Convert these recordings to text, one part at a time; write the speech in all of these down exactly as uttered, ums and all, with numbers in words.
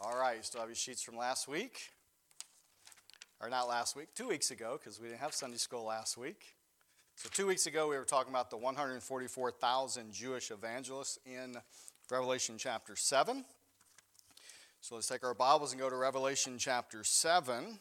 All right, you still have your sheets from last week. Or not last week, two weeks ago, because we didn't have Sunday school last week. So two weeks ago, we were talking about the one hundred forty-four thousand Jewish evangelists in Revelation chapter seven. So let's take our Bibles and go to Revelation chapter seven.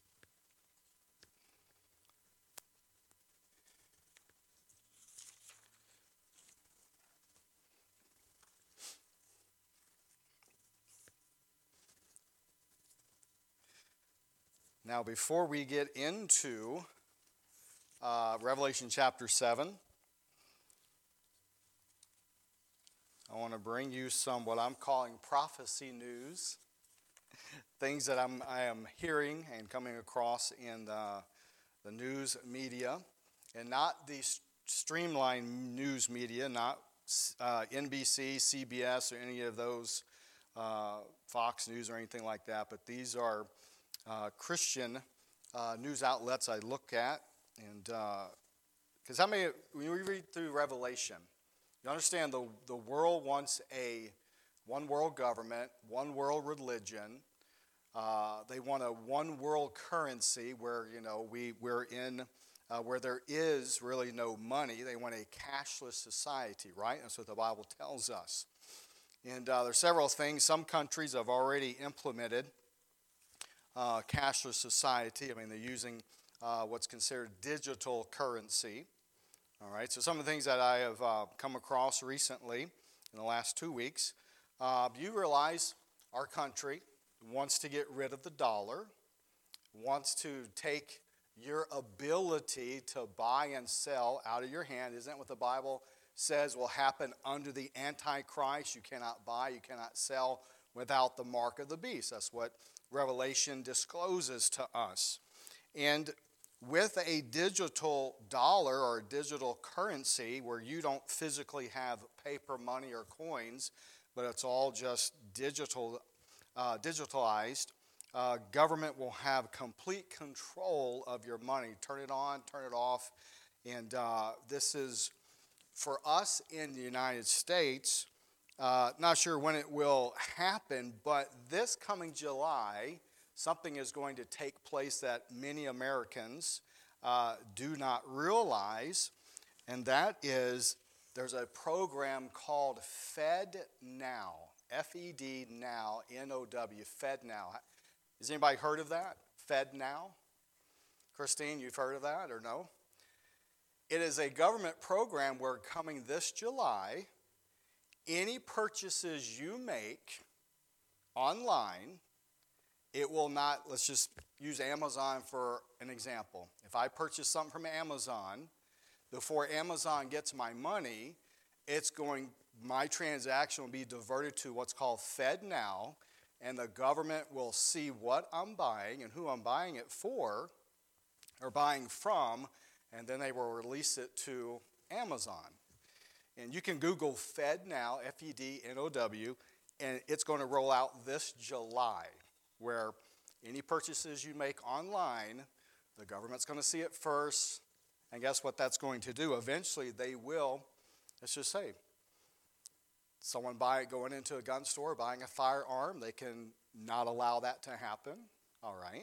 Now, before we get into uh, Revelation chapter seven, I want to bring you some what I'm calling prophecy news, things that I'm, I am hearing and coming across in the, the news media, and not the streamlined news media, not uh, N B C, C B S, or any of those, uh, Fox News or anything like that, but these are Uh, Christian uh, news outlets I look at, and because uh, how many, when we read through Revelation, you understand the the world wants a one world government, one world religion. Uh, they want a one world currency where you know we we're in uh, where there is really no money. They want a cashless society, right? That's what the Bible tells us. And uh, there's several things. Some countries have already implemented Uh, cashless society. I mean, they're using uh, what's considered digital currency. All right, so some of the things that I have uh, come across recently in the last two weeks, uh, you realize our country wants to get rid of the dollar, wants to take your ability to buy and sell out of your hand. Isn't that what the Bible says will happen under the Antichrist? You cannot buy, you cannot sell without the mark of the beast. That's what Revelation discloses to us. And with a digital dollar or a digital currency where you don't physically have paper money or coins, but it's all just digital, uh, digitalized, uh, government will have complete control of your money. Turn it on, turn it off. And uh, this is, for us in the United States, Uh, not sure when it will happen, but this coming July, something is going to take place that many Americans uh, do not realize, and that is there's a program called FedNow, F E D Now, N O W, FedNow. Has anybody heard of that? FedNow? Christine, you've heard of that or no? It is a government program where coming this July, any purchases you make online, it will not, let's just use Amazon for an example. If I purchase something from Amazon, before Amazon gets my money, it's going, my transaction will be diverted to what's called FedNow, and the government will see what I'm buying and who I'm buying it for, or buying from, and then they will release it to Amazon. And you can Google FedNow, F E D N O W, and it's going to roll out this July, where any purchases you make online, the government's going to see it first, and guess what that's going to do? Eventually, they will, let's just say, someone buy, going into a gun store, buying a firearm, they can not allow that to happen, all right?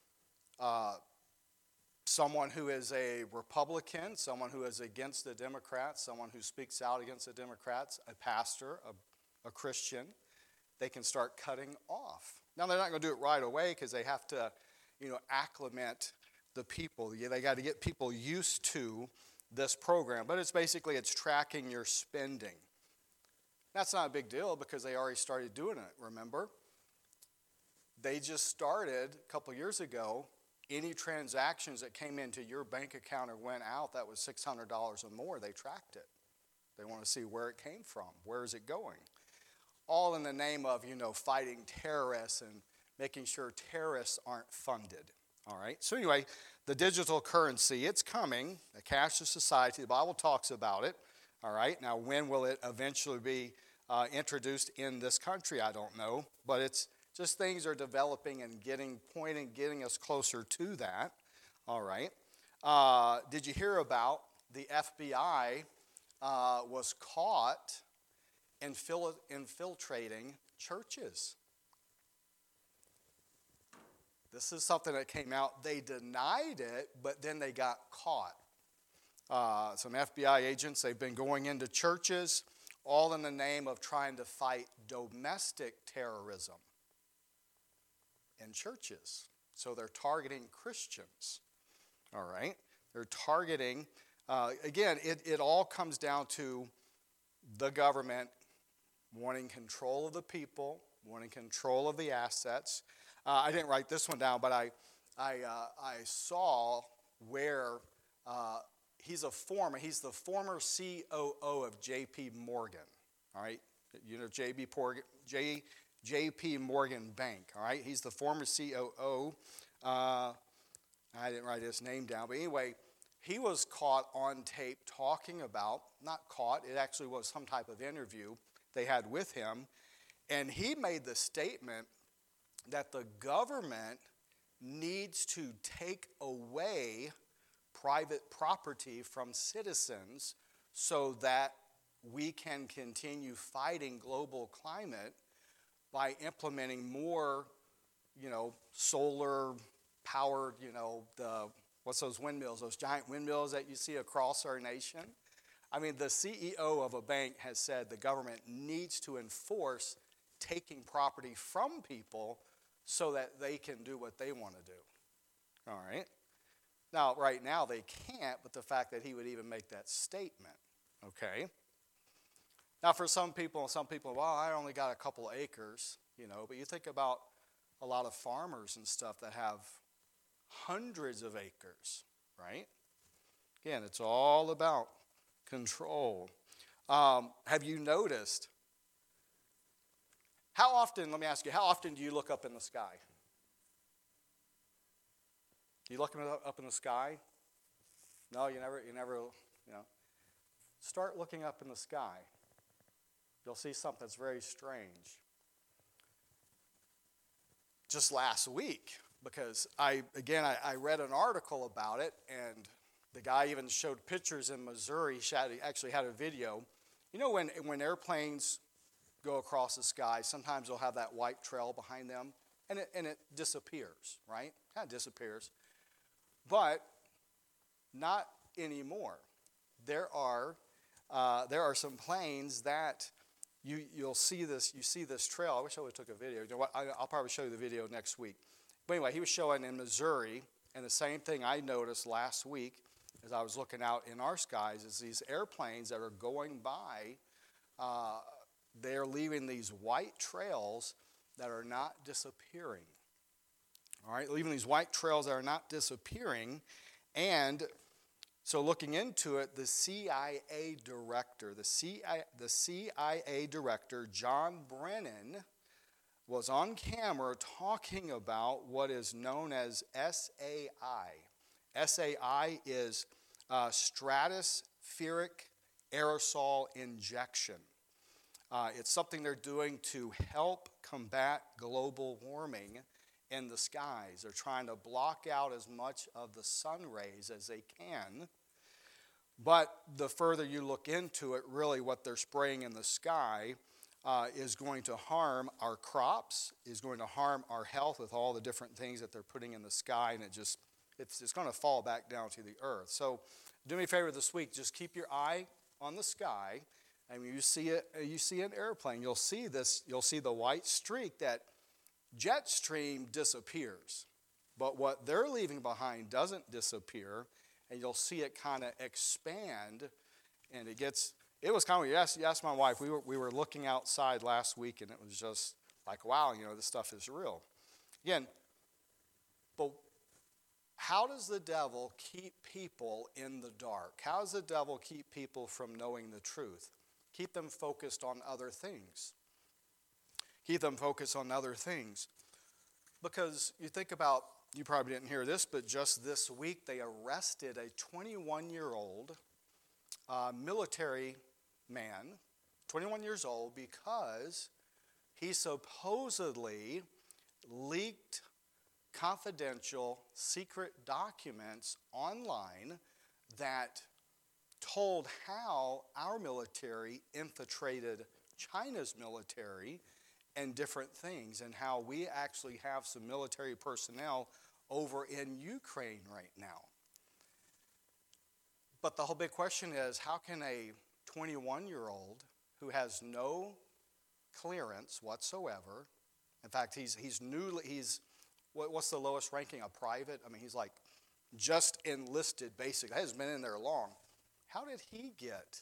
Uh, Someone who is a Republican, someone who is against the Democrats, someone who speaks out against the Democrats, a pastor, a, a Christian, they can start cutting off. Now, they're not going to do it right away because they have to, you know, acclimate the people. They got to get people used to this program. But it's basically, it's tracking your spending. That's not a big deal because they already started doing it, remember? They just started a couple years ago. Any transactions that came into your bank account or went out that was six hundred dollars or more, they tracked it. They want to see where it came from. Where is it going? All in the name of, you know, fighting terrorists and making sure terrorists aren't funded. All right? So anyway, the digital currency, it's coming. A cashless society, the Bible talks about it. All right? Now, when will it eventually be uh, introduced in this country? I don't know. But it's just things are developing and getting pointing, getting us closer to that. All right. Uh, did you hear about the F B I uh, was caught infil- infiltrating churches? This is something that came out. They denied it, but then they got caught. Uh, some F B I agents, they've been going into churches, all in the name of trying to fight domestic terrorism in churches. So they're targeting Christians, all right? They're targeting, uh, again, it, it all comes down to the government wanting control of the people, wanting control of the assets. Uh, I didn't write this one down, but I, I, uh, I saw where uh, he's a former, he's the former C O O of J P Morgan, all right? You know J P Morgan, J, J P Morgan Bank, all right? He's the former C O O. Uh, I didn't write his name down, but anyway, he was caught on tape talking about, not caught, it actually was some type of interview they had with him, and he made the statement that the government needs to take away private property from citizens so that we can continue fighting global climate by implementing more, you know, solar powered, you know, the what's those windmills, those giant windmills that you see across our nation. I mean, the C E O of a bank has said the government needs to enforce taking property from people so that they can do what they want to do. All right? Now, right now they can't, but the fact that he would even make that statement, okay? Now, for some people, some people, well, I only got a couple acres, you know, but you think about a lot of farmers and stuff that have hundreds of acres, right? Again, it's all about control. Um, have you noticed, how often, let me ask you, how often do you look up in the sky? You looking up in the sky? No, you never, you never, you know. Start looking up in the sky. You'll see something that's very strange. Just last week, because I, again, I, I read an article about it, and the guy even showed pictures in Missouri. He actually had a video. You know when, when airplanes go across the sky, sometimes they'll have that white trail behind them, and it, and it disappears, right? Kind of disappears. But not anymore. There are uh, there are some planes that you you'll see this you see this trail. I wish I would have took a video. You know what? I, I'll probably show you the video next week. But anyway, he was showing in Missouri, and the same thing I noticed last week as I was looking out in our skies is these airplanes that are going by. Uh, they're leaving these white trails that are not disappearing. All right, leaving these white trails that are not disappearing. And so looking into it, the C I A director, the C I, the C I A director, John Brennan, was on camera talking about what is known as S A I. S A I is uh, stratospheric aerosol injection. Uh, it's something they're doing to help combat global warming in the skies. They're trying to block out as much of the sun rays as they can. But the further you look into it, really what they're spraying in the sky uh, is going to harm our crops, is going to harm our health with all the different things that they're putting in the sky, and it just it's, it's going to fall back down to the earth. So do me a favor this week, just keep your eye on the sky. And when you see it, you see an airplane, you'll see this, you'll see the white streak that jet stream disappears. But what they're leaving behind doesn't disappear, and you'll see it kind of expand, and it gets, it was kind of, you asked, you asked my wife, we were, we were looking outside last week, and it was just like, wow, you know, this stuff is real. Again, but how does the devil keep people in the dark? How does the devil keep people from knowing the truth? Keep them focused on other things. Keep them focused on other things. Because you think about, you probably didn't hear this, but just this week they arrested a twenty-one-year-old uh, military man, twenty-one years old, because he supposedly leaked confidential, secret documents online that told how our military infiltrated China's military and different things, and how we actually have some military personnel over in Ukraine right now. But the whole big question is, how can a twenty-one-year-old who has no clearance whatsoever, in fact, he's he's newly, he's, what, what's the lowest ranking? A private? I mean, he's like just enlisted, basically. He hasn't been in there long. How did he get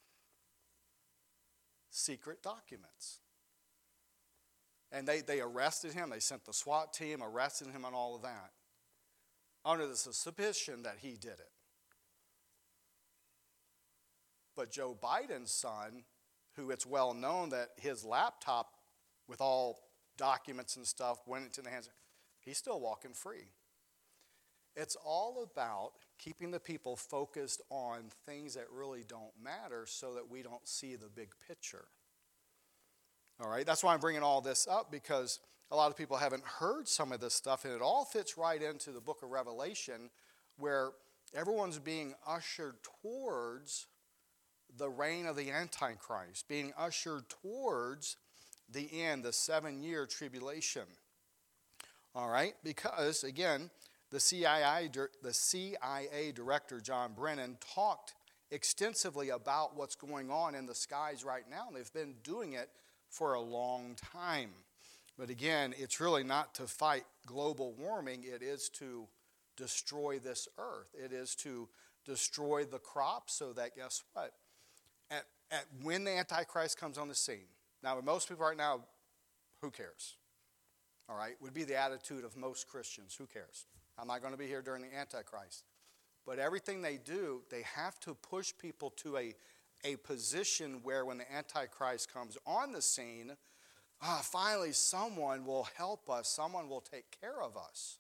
secret documents? And they, they arrested him. They sent the SWAT team, arrested him and all of that, under the suspicion that he did it. But Joe Biden's son, who it's well known that his laptop with all documents and stuff went into the hands of, he's still walking free. It's all about keeping the people focused on things that really don't matter so that we don't see the big picture. All right, that's why I'm bringing all this up, because a lot of people haven't heard some of this stuff, and it all fits right into the book of Revelation, where everyone's being ushered towards the reign of the Antichrist, being ushered towards the end, the seven-year tribulation. All right, because, again, the C I A, the C I A director, John Brennan, talked extensively about what's going on in the skies right now. They've been doing it for a long time. But again, it's really not to fight global warming. It is to destroy this earth. It is to destroy the crops so that, guess what? At, at when the Antichrist comes on the scene. Now, with most people right now, who cares? All right, would be the attitude of most Christians. Who cares? I'm not going to be here during the Antichrist. But everything they do, they have to push people to a, a position where when the Antichrist comes on the scene, ah, finally someone will help us. Someone will take care of us.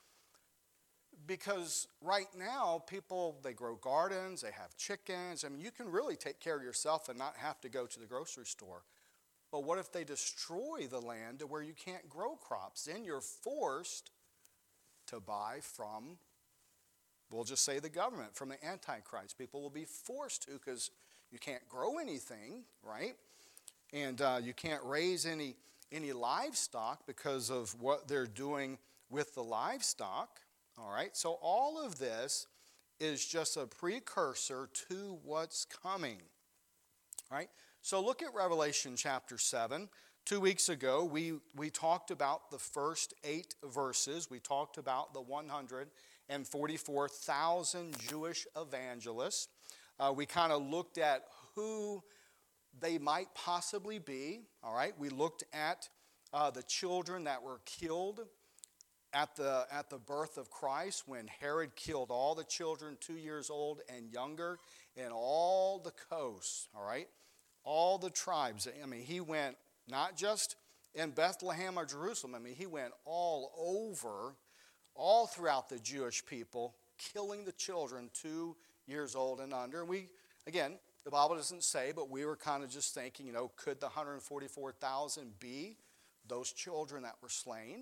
Because right now, people, they grow gardens, they have chickens. I mean, you can really take care of yourself and not have to go to the grocery store. But what if they destroy the land to where you can't grow crops? Then you're forced to buy from, we'll just say the government, from the Antichrist. People will be forced to, because you can't grow anything, right? And uh, you can't raise any, any livestock because of what they're doing with the livestock. All right, so all of this is just a precursor to what's coming. All right, so look at Revelation chapter seven. Two weeks ago, we, we talked about the first eight verses. We talked about the one hundred forty-four thousand Jewish evangelists. Uh, we kind of looked at who they might possibly be. All right, we looked at uh, the children that were killed At the, at the birth of Christ, when Herod killed all the children two years old and younger in all the coasts, all right? All the tribes. I mean, he went not just in Bethlehem or Jerusalem. I mean, he went all over, all throughout the Jewish people, killing the children two years old and under. And we, again, the Bible doesn't say, but we were kind of just thinking, you know, could the one hundred forty-four thousand be those children that were slain?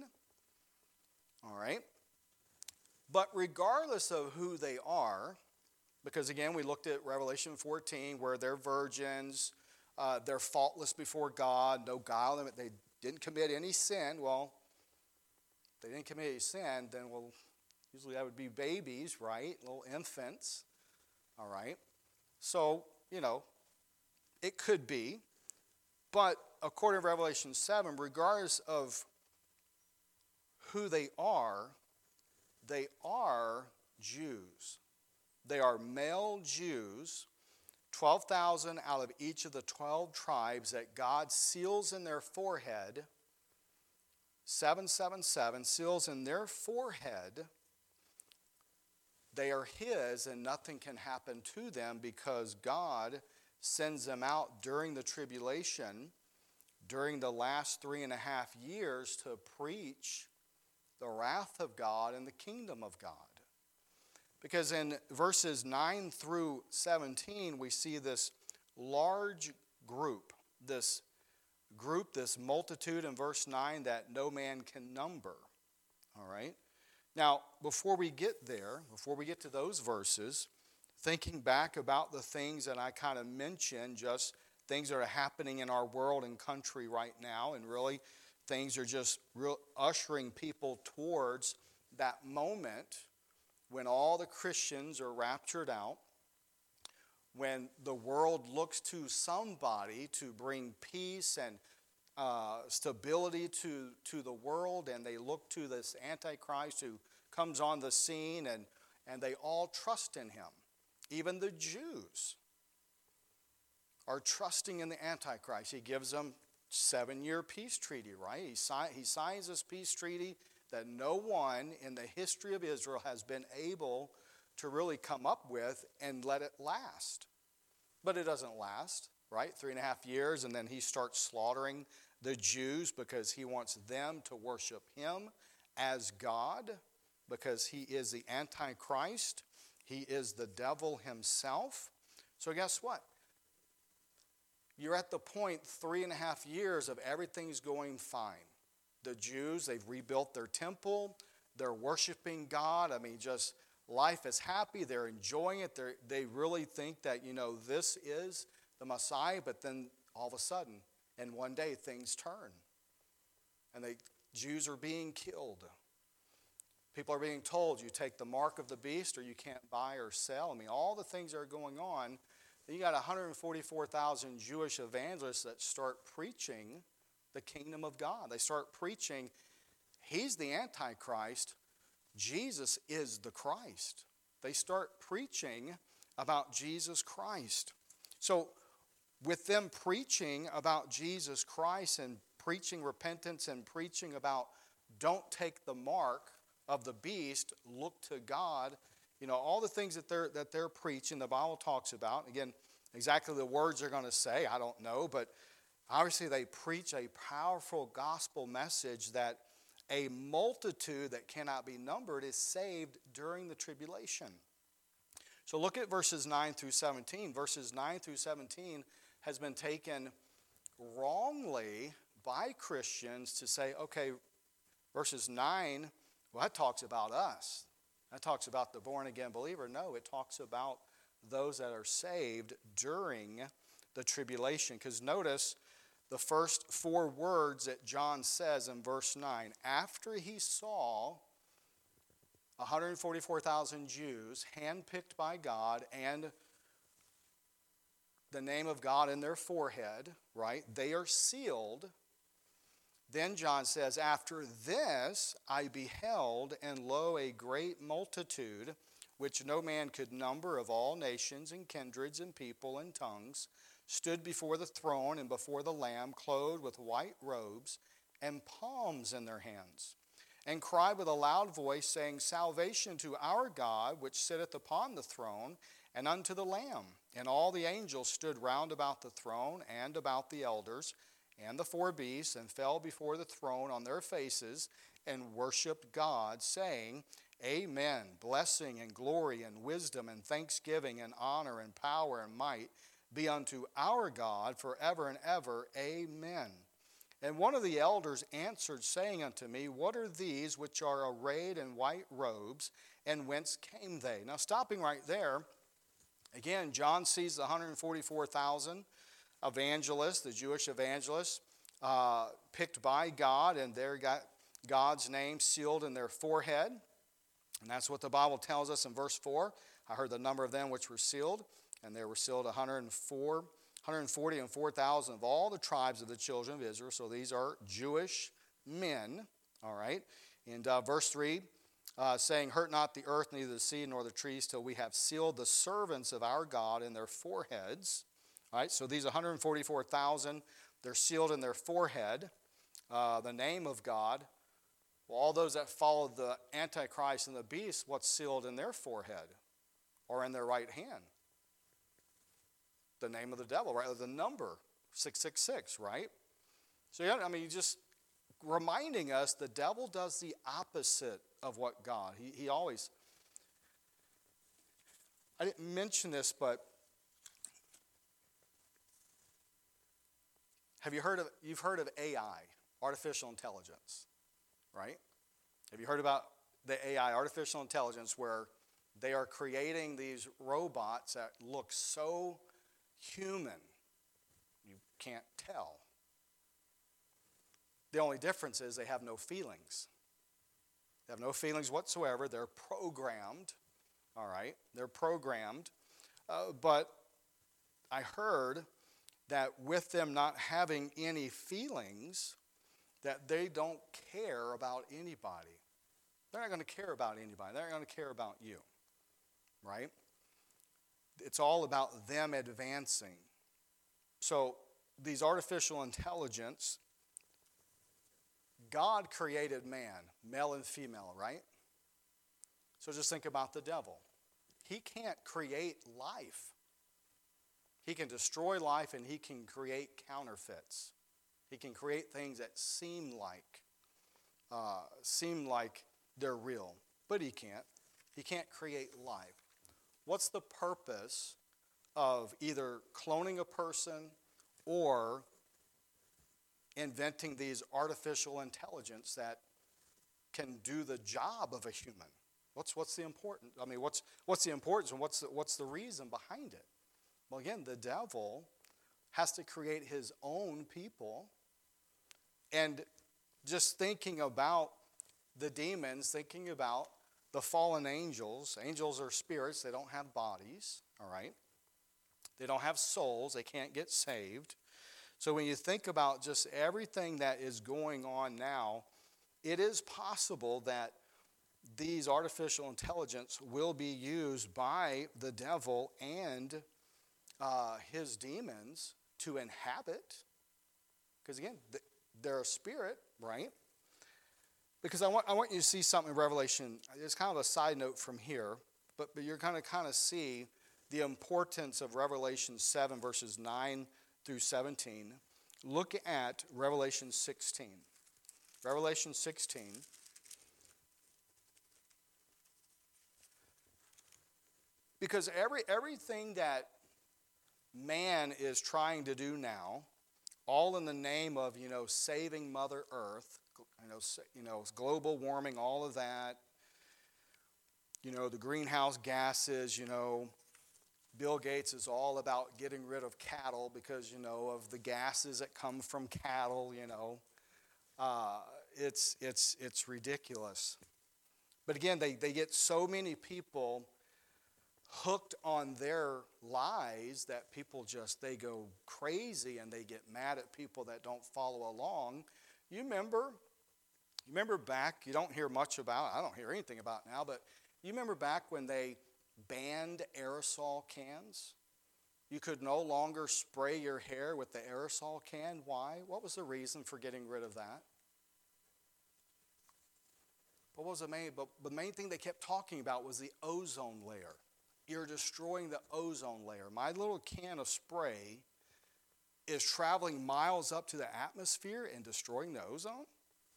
All right. But regardless of who they are, because again, we looked at Revelation fourteen, where they're virgins, uh, they're faultless before God, no guile in them, they didn't commit any sin. Well, if they didn't commit any sin, then, well, usually that would be babies, right? Little infants. All right. So, you know, it could be. But according to Revelation seven, regardless of who they are, they are Jews. They are male Jews, twelve thousand out of each of the twelve tribes that God seals in their forehead, seven seven seven, seals in their forehead. They are His, and nothing can happen to them because God sends them out during the tribulation, during the last three and a half years, to preach the wrath of God and the kingdom of God. Because in verses nine through seventeen, we see this large group, this group, this multitude in verse nine that no man can number. All right? Now, before we get there, before we get to those verses, thinking back about the things that I kind of mentioned just things that are happening in our world and country right now, and really things are just real ushering people towards that moment when all the Christians are raptured out, when the world looks to somebody to bring peace and uh, stability to, to the world, and they look to this Antichrist who comes on the scene, and, and they all trust in him. Even the Jews are trusting in the Antichrist. He gives them seven-year peace treaty, right? He, si- he signs this peace treaty that no one in the history of Israel has been able to really come up with and let it last. But it doesn't last, right? Three and a half years, and then he starts slaughtering the Jews because he wants them to worship him as God, because he is the Antichrist. He is the devil himself. So guess what? You're at the point three and a half years of everything's going fine. The Jews, they've rebuilt their temple. They're worshiping God. I mean, just life is happy. They're enjoying it. They're, they really think that, you know, this is the Messiah. But then all of a sudden, in one day, things turn. And the Jews are being killed. People are being told, you take the mark of the beast or you can't buy or sell. I mean, all the things that are going on. Then you got one hundred forty-four thousand Jewish evangelists that start preaching the kingdom of God. They start preaching, he's the Antichrist, Jesus is the Christ. They start preaching about Jesus Christ. So with them preaching about Jesus Christ and preaching repentance and preaching about don't take the mark of the beast, look to God, you know, all the things that they're that they're preaching, the Bible talks about. Again, exactly the words they're going to say, I don't know, but obviously they preach a powerful gospel message that a multitude that cannot be numbered is saved during the tribulation. So look at verses nine through seventeen. Verses nine through seventeen has been taken wrongly by Christians to say, okay, verses nine, well, that talks about us. That talks about the born-again believer. No, it talks about those that are saved during the tribulation. Because notice the first four words that John says in verse nine. After he saw one hundred forty-four thousand Jews handpicked by God and the name of God in their forehead, right? They are sealed. Then John says, after this I beheld, and lo, a great multitude, which no man could number, of all nations and kindreds and people and tongues, stood before the throne and before the Lamb, clothed with white robes and palms in their hands, and cried with a loud voice, saying, salvation to our God, which sitteth upon the throne, and unto the Lamb. And all the angels stood round about the throne and about the elders and the four beasts, and fell before the throne on their faces, and worshipped God, saying, Amen. Blessing and glory and wisdom and thanksgiving and honor and power and might be unto our God forever and ever. Amen. And one of the elders answered, saying unto me, what are these which are arrayed in white robes, and whence came they? Now, stopping right there, again, John sees the one hundred forty-four thousand evangelists, the Jewish evangelists, uh, picked by God, and they got God's name sealed in their forehead. And that's what the Bible tells us in verse four. I heard the number of them which were sealed, and there were sealed one hundred four, one hundred forty and four thousand of all the tribes of the children of Israel. So these are Jewish men, all right. And uh, verse three, uh, saying, hurt not the earth, neither the sea, nor the trees, till we have sealed the servants of our God in their foreheads. All right, so these one hundred forty-four thousand, they're sealed in their forehead, uh, the name of God. Well, all those that follow the Antichrist and the beast, what's sealed in their forehead or in their right hand? The name of the devil, right? The number, six six six, right? So, yeah, I mean, just reminding us the devil does the opposite of what God, he, he always, I didn't mention this, but have you heard of, you've heard of A I, artificial intelligence, right? Have you heard about the A I, artificial intelligence, where they are creating these robots that look so human, can't tell. The only difference is they have no feelings. They have no feelings whatsoever. They're programmed, all right? They're programmed. Uh, but I heard that with them not having any feelings, that they don't care about anybody. They're not going to care about anybody. They're not going to care about you, right? It's all about them advancing. So these artificial intelligence, God created man, male and female, right? So just think about the devil. He can't create life. He can destroy life and he can create counterfeits. He can create things that seem like, uh, seem like they're real, but he can't. He can't create life. What's the purpose of either cloning a person or inventing these artificial intelligence that can do the job of a human? What's what's the important? I mean, what's what's the importance and what's the, what's the reason behind it? Well, again, the devil has to create his own people, and just thinking about the demons, thinking about the fallen angels. Angels are spirits; they don't have bodies. All right, they don't have souls. They can't get saved. So when you think about just everything that is going on now, it is possible that these artificial intelligence will be used by the devil and uh, his demons to inhabit. Because again, they're a spirit, right? Because I want I want you to see something in Revelation. It's kind of a side note from here, but, but you're going to kind of see the importance of Revelation seven, verses nine through seventeen. Look at Revelation sixteen. Revelation sixteen. Because every everything that man is trying to do now, all in the name of, you know, saving Mother Earth, you know, you know, global warming, all of that, you know, the greenhouse gases, you know, Bill Gates is all about getting rid of cattle because, you know, of the gases that come from cattle, you know. Uh, it's, it's, it's ridiculous. But again, they, they get so many people hooked on their lies that people just, they go crazy and they get mad at people that don't follow along. You remember, you remember back, you don't hear much about, I don't hear anything about now, but you remember back when they banned aerosol cans? You could no longer spray your hair with the aerosol can. Why? What was the reason for getting rid of that? What was the main, but the main thing they kept talking about was the ozone layer. You're destroying the ozone layer. My little can of spray is traveling miles up to the atmosphere and destroying the ozone?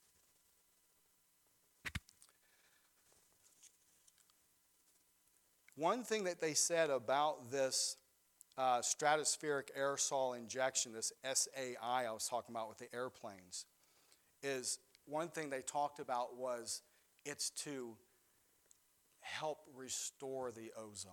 One thing that they said about this uh, stratospheric aerosol injection, this S A I I was talking about with the airplanes, is one thing they talked about was it's to help restore the ozone.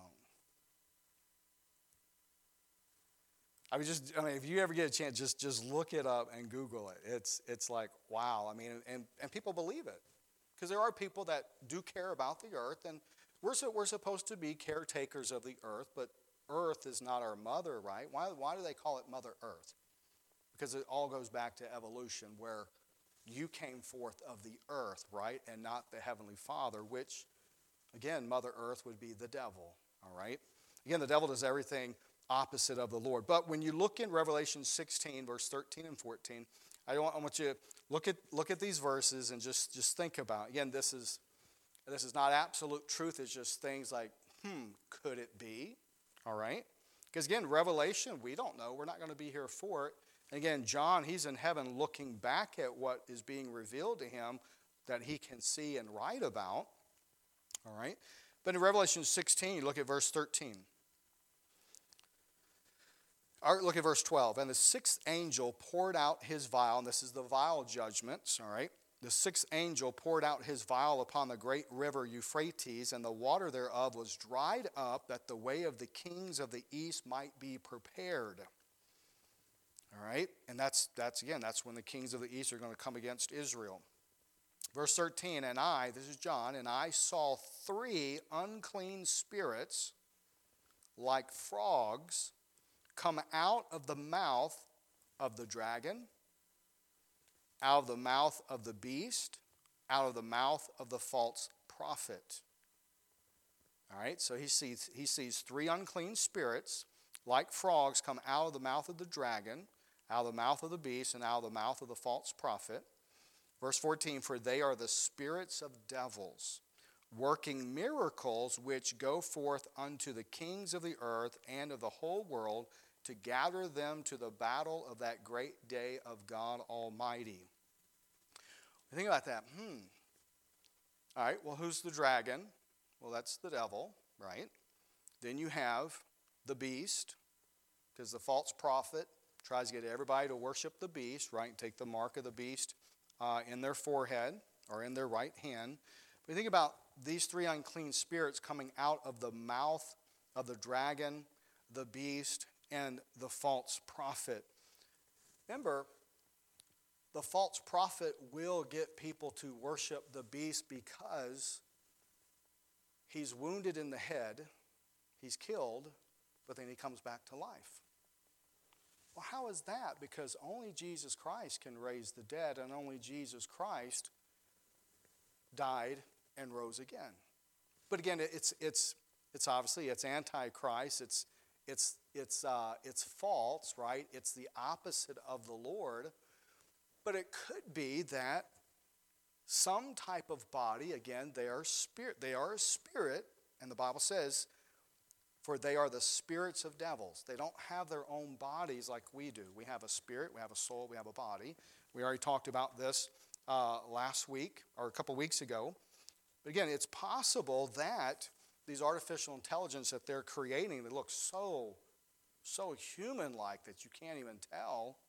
I mean, just I mean, if you ever get a chance, just just look it up and Google it. It's it's like wow. I mean, and and people believe it because there are people that do care about the earth, and we're so, we're supposed to be caretakers of the earth, but earth is not our mother, right? Why why do they call it Mother Earth? Because it all goes back to evolution, where you came forth of the earth, right, and not the Heavenly Father, which, again, Mother Earth would be the devil, all right? Again, the devil does everything opposite of the Lord. But when you look in Revelation sixteen, verse thirteen and fourteen, I want, I want you to look at look at these verses and just, just think about it. Again, this is this is not absolute truth. It's just things like, hmm, could it be? All right? Because again, Revelation, we don't know. We're not going to be here for it. And again, John, he's in heaven looking back at what is being revealed to him that he can see and write about. All right? But in Revelation sixteen, look at verse thirteen. All right, look at verse twelve. And the sixth angel poured out his vial, and this is the vial judgments, all right? The sixth angel poured out his vial upon the great river Euphrates, and the water thereof was dried up, that the way of the kings of the east might be prepared. All right? And that's, that's again, that's when the kings of the east are going to come against Israel. Verse thirteen, and I, this is John, and I saw three unclean spirits like frogs come out of the mouth of the dragon, out of the mouth of the beast, out of the mouth of the false prophet. All right, so he sees, he sees three unclean spirits like frogs come out of the mouth of the dragon, out of the mouth of the beast, and out of the mouth of the false prophet. Verse fourteen, for they are the spirits of devils, working miracles which go forth unto the kings of the earth and of the whole world to gather them to the battle of that great day of God Almighty. Think about that. Hmm. All right, well, who's the dragon? Well, that's the devil, right? Then you have the beast, because the false prophet tries to get everybody to worship the beast, right? And take the mark of the beast uh, in their forehead or in their right hand. But you think about these three unclean spirits coming out of the mouth of the dragon, the beast, and the false prophet. Remember, the false prophet will get people to worship the beast because he's wounded in the head, he's killed, but then he comes back to life. Well, how is that? Because only Jesus Christ can raise the dead, and only Jesus Christ died and rose again. But again, it's it's it's obviously it's antichrist. It's it's it's uh, it's false, right? It's the opposite of the Lord. But it could be that some type of body, again, they are spirit. They are a spirit, and the Bible says, for they are the spirits of devils. They don't have their own bodies like we do. We have a spirit, we have a soul, we have a body. We already talked about this uh, last week or a couple weeks ago. But again, it's possible that these artificial intelligence that they're creating that looks so, so human-like that you can't even tell,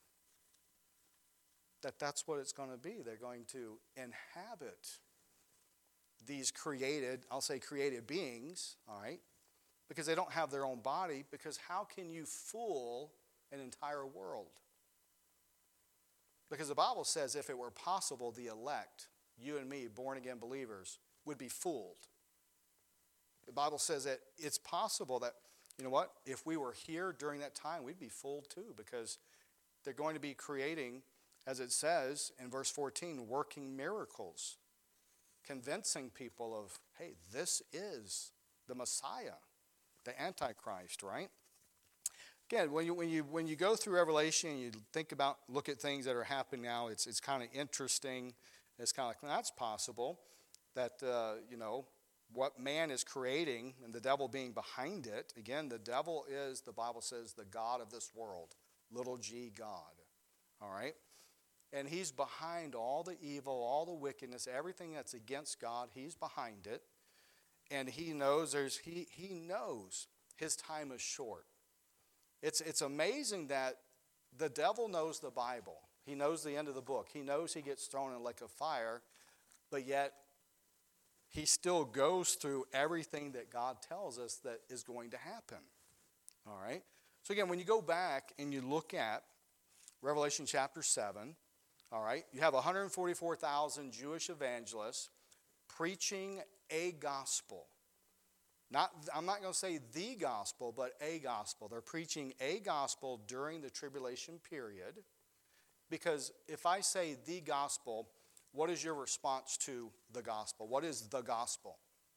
that that's what it's going to be. They're going to inhabit these created, I'll say created beings, all right, because they don't have their own body, because how can you fool an entire world? Because the Bible says if it were possible, the elect, you and me, born-again believers, would be fooled. The Bible says that it's possible that, you know what, if we were here during that time, we'd be fooled too, because they're going to be creating, as it says in verse fourteen, working miracles, convincing people of, hey, this is the Messiah, the Antichrist, right? Again, when you when you when you go through Revelation and you think about, look at things that are happening now, it's it's kind of interesting. It's kind of like, that's possible that uh, you know what man is creating and the devil being behind it. Again, the devil is, the Bible says, the god of this world, little g God. All right. And he's behind all the evil, all the wickedness, everything that's against God. He's behind it, and he knows there's he he knows his time is short. It's it's amazing that the devil knows the Bible. He knows the end of the book. He knows he gets thrown in a lake of fire, but yet he still goes through everything that God tells us that is going to happen. All right. So again, when you go back and you look at Revelation chapter seven. All right, you have one hundred forty-four thousand Jewish evangelists preaching a gospel. Not, I'm not going to say the gospel, but a gospel. They're preaching a gospel during the tribulation period. Because if I say the gospel, what is your response to the gospel? What is the gospel?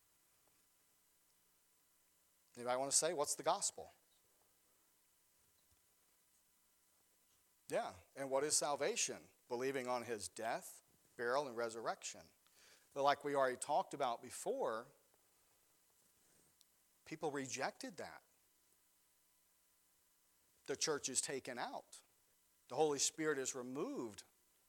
Anybody want to say, what's the gospel? Yeah, and what is salvation? Believing on his death, burial, and resurrection. But like we already talked about before, people rejected that. The church is taken out. The Holy Spirit is removed.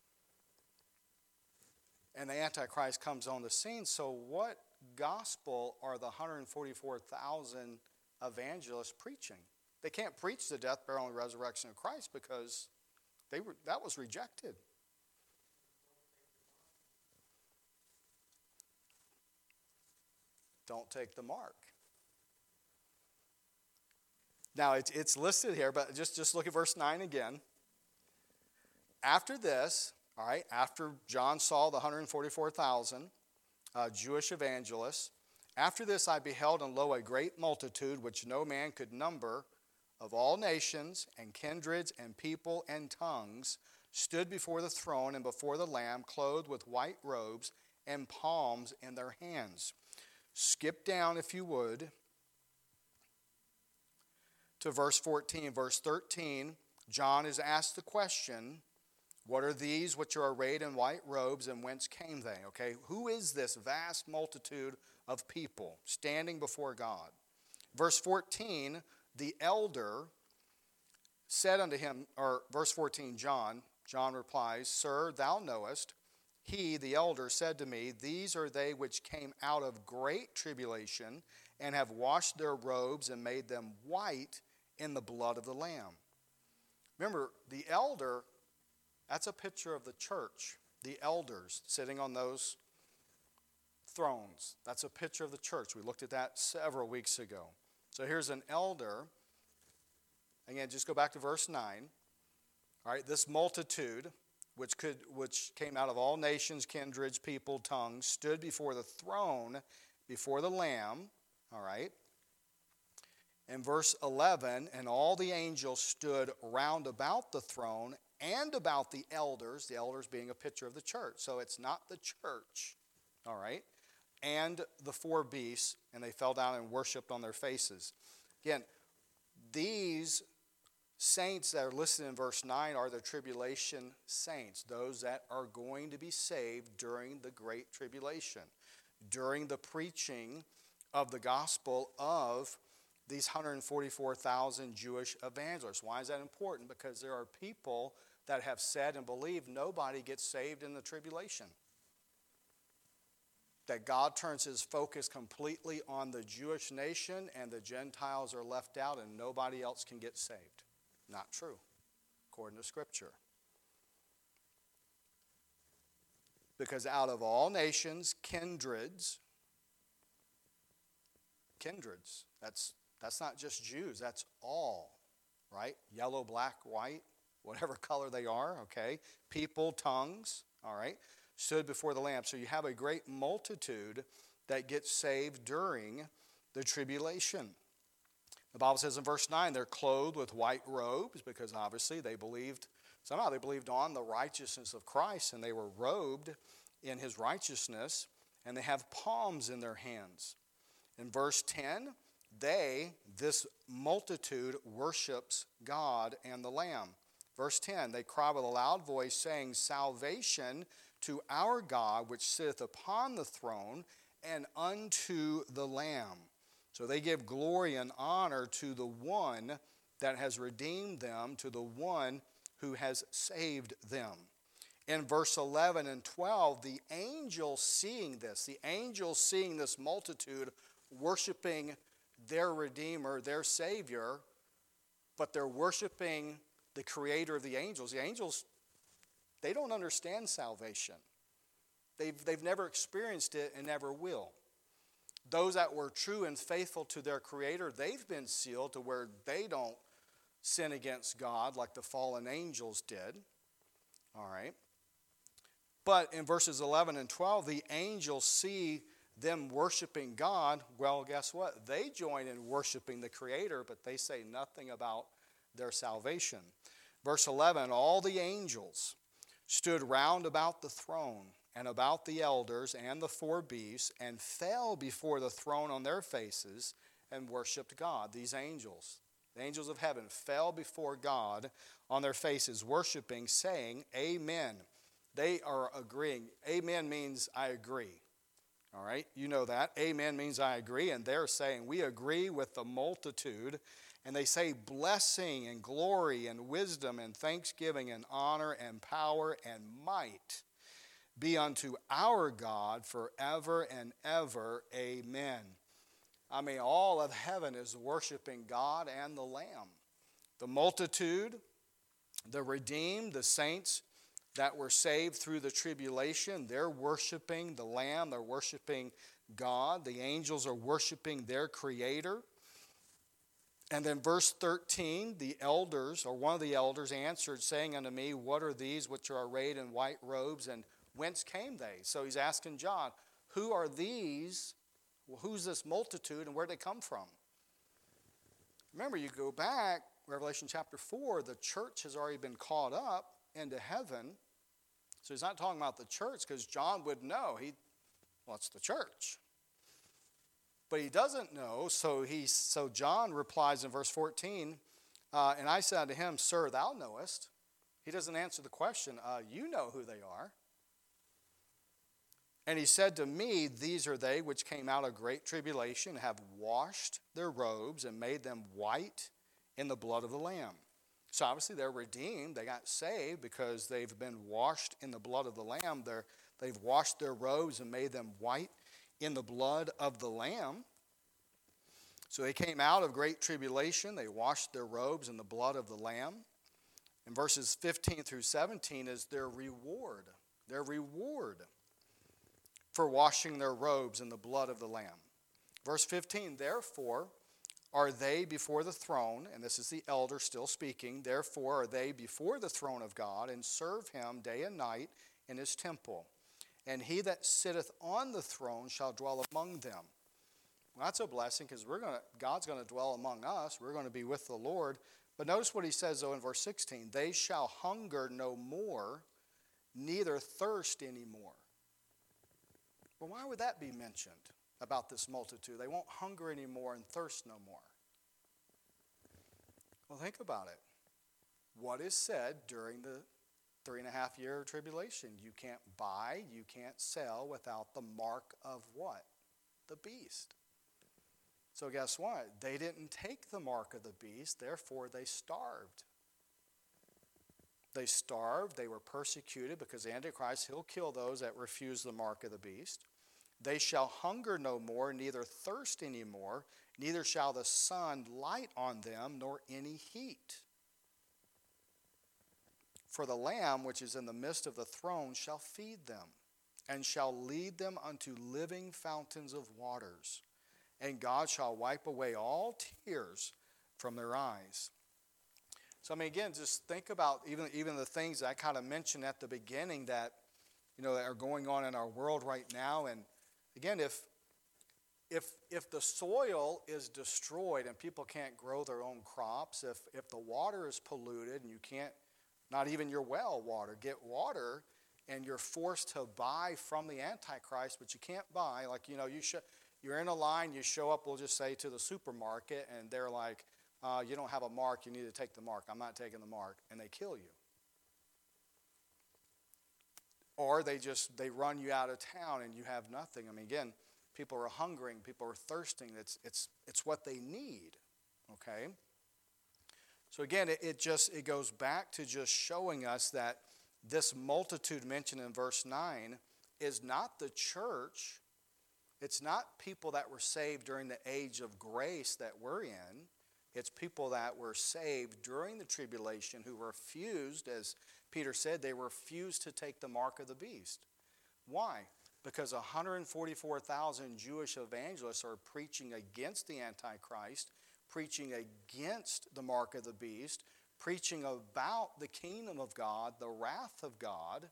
And the Antichrist comes on the scene. So what gospel are the one hundred forty-four thousand evangelists preaching? They can't preach the death, burial, and resurrection of Christ because they were, that was rejected. Don't take the mark. Now, it's, it's listed here, but just, just look at verse nine again. after this, all right, after John saw the one hundred forty-four thousand uh, Jewish evangelists, after this I beheld, and lo, a great multitude, which no man could number, of all nations and kindreds and people and tongues, stood before the throne and before the Lamb, clothed with white robes and palms in their hands. Skip down, if you would, to verse fourteen. Verse thirteen, John is asked the question, what are these which are arrayed in white robes, and whence came they? Okay, who is this vast multitude of people standing before God? Verse fourteen, the elder said unto him, or verse fourteen, John, John replies, Sir, thou knowest. He, the elder, said to me, These are they which came out of great tribulation, and have washed their robes and made them white in the blood of the Lamb. Remember, the elder, that's a picture of the church. The elders sitting on those thrones. That's a picture of the church. We looked at that several weeks ago. So here's an elder. Again, just go back to verse nine. All right, this multitude, which could, which came out of all nations, kindreds, people, tongues, stood before the throne, before the Lamb. All right. In verse eleven, and all the angels stood round about the throne and about the elders, the elders being a picture of the church. So it's not the church, all right, and the four beasts, and they fell down and worshiped on their faces. Again, these saints that are listed in verse nine are the tribulation saints, those that are going to be saved during the great tribulation, during the preaching of the gospel of these one hundred forty-four thousand Jewish evangelists. Why is that important? Because there are people that have said and believed nobody gets saved in the tribulation. That God turns his focus completely on the Jewish nation and the Gentiles are left out and nobody else can get saved. Not true, according to Scripture. Because out of all nations, kindreds, kindreds, that's That's not just Jews, that's all, right? Yellow, black, white, whatever color they are, okay? People, tongues, all right? Stood before the Lamb. So you have a great multitude that gets saved during the tribulation. The Bible says in verse nine, they're clothed with white robes because obviously they believed, somehow they believed on the righteousness of Christ and they were robed in his righteousness, and they have palms in their hands. In verse ten, They, this multitude, worships God and the Lamb. Verse ten, they cry with a loud voice, saying, Salvation to our God, which sitteth upon the throne, and unto the Lamb. So they give glory and honor to the one that has redeemed them, to the one who has saved them. In verse eleven and twelve, the angel seeing this, the angel seeing this multitude worshiping their Redeemer, their Savior, but they're worshiping the Creator of the angels. The angels, they don't understand salvation. They've, they've never experienced it and never will. Those that were true and faithful to their Creator, they've been sealed to where they don't sin against God like the fallen angels did. All right. But in verses eleven and twelve, the angels see them worshiping God. Well, guess what? They join in worshiping the Creator, but they say nothing about their salvation. Verse eleven, all the angels stood round about the throne and about the elders and the four beasts, and fell before the throne on their faces and worshiped God. These angels, the angels of heaven, fell before God on their faces, worshiping, saying, Amen. They are agreeing. Amen means I agree. All right, you know that. Amen means I agree, and they're saying we agree with the multitude, and they say blessing and glory and wisdom and thanksgiving and honor and power and might be unto our God forever and ever. Amen. I mean, all of heaven is worshiping God and the Lamb. The multitude, the redeemed, the saints that were saved through the tribulation, they're worshiping the Lamb, they're worshiping God. The angels are worshiping their Creator. And then verse thirteen, the elders, or one of the elders answered, saying unto me, what are these which are arrayed in white robes, and whence came they? So he's asking John, who are these? Well, who's this multitude, and where did they come from? Remember, you go back, Revelation chapter four, the church has already been caught up into heaven. So he's not talking about the church, because John would know. He, well, it's the church. But he doesn't know, so he so John replies in verse fourteen, uh, and I said unto him, Sir, thou knowest. He doesn't answer the question, uh, you know who they are. And he said to me, these are they which came out of great tribulation, have washed their robes and made them white in the blood of the Lamb. So obviously they're redeemed. They got saved because they've been washed in the blood of the Lamb. They're, they've washed their robes and made them white in the blood of the Lamb. So they came out of great tribulation. They washed their robes in the blood of the Lamb. And verses fifteen through seventeen is their reward. Their reward for washing their robes in the blood of the Lamb. Verse fifteen, therefore are they before the throne, and this is the elder still speaking, therefore are they before the throne of God, and serve him day and night in his temple. And he that sitteth on the throne shall dwell among them. Well, that's a blessing, because we're going to God's going to dwell among us. We're going to be with the Lord. But notice what he says, though, in verse sixteen. They shall hunger no more, neither thirst anymore. Well, why would that be mentioned about this multitude? They won't hunger anymore and thirst no more. Well, think about it. What is said during the three and a half year tribulation? You can't buy, you can't sell without the mark of what? The beast. So guess what? They didn't take the mark of the beast, therefore they starved. They starved, they were persecuted, because the Antichrist, he'll kill those that refuse the mark of the beast. They shall hunger no more, neither thirst any more, neither shall the sun light on them, nor any heat. For the Lamb which is in the midst of the throne shall feed them, and shall lead them unto living fountains of waters. And God shall wipe away all tears from their eyes. So, I mean, again, just think about even, even the things that I kind of mentioned at the beginning that, you know, that are going on in our world right now. And again, if if if the soil is destroyed and people can't grow their own crops, if if the water is polluted and you can't, not even your well water, get water, and you're forced to buy from the Antichrist, but you can't buy, like, you know, you should. You're in a line, you show up, we'll just say, to the supermarket, and they're like, uh, you don't have a mark, you need to take the mark. I'm not taking the mark. And they kill you. Or they just, they run you out of town and you have nothing. I mean, again, people are hungering, people are thirsting. It's, it's, it's what they need, okay? So again, it, it just, it goes back to just showing us that this multitude mentioned in verse nine is not the church. It's not people that were saved during the age of grace that we're in. It's people that were saved during the tribulation who refused, as Peter said, they refused to take the mark of the beast. Why? Because one hundred forty-four thousand Jewish evangelists are preaching against the Antichrist, preaching against the mark of the beast, preaching about the kingdom of God, the wrath of God.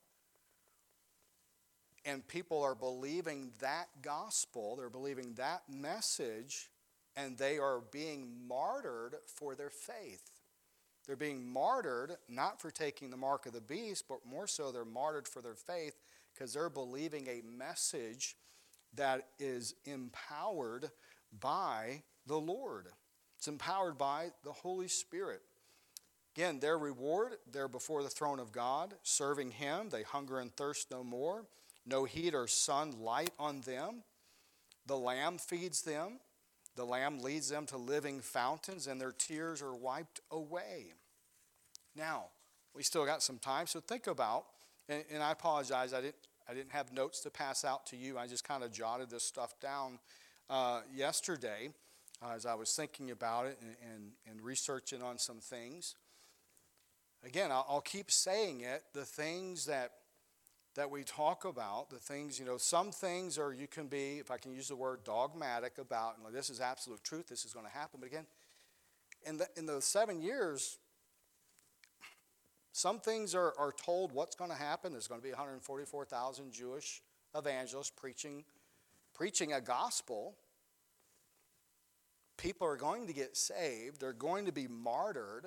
And people are believing that gospel, they're believing that message, and they are being martyred for their faith. They're being martyred not for taking the mark of the beast, but more so they're martyred for their faith because they're believing a message that is empowered by the Lord. It's empowered by the Holy Spirit. Again, their reward, they're before the throne of God, serving Him. They hunger and thirst no more. No heat or sun light on them. The Lamb feeds them. The Lamb leads them to living fountains, and their tears are wiped away. Now, we still got some time, so think about, and, and I apologize, I didn't, I didn't have notes to pass out to you. I just kind of jotted this stuff down uh, yesterday uh, as I was thinking about it and, and, and researching on some things. Again, I'll, I'll keep saying it, the things that that we talk about, the things, you know, some things are, you can be, if I can use the word, dogmatic about, and this is absolute truth, this is going to happen. But again, in the, in the seven years, some things are, are told what's going to happen. There's going to be one hundred forty-four thousand Jewish evangelists preaching, preaching a gospel. People are going to get saved. They're going to be martyred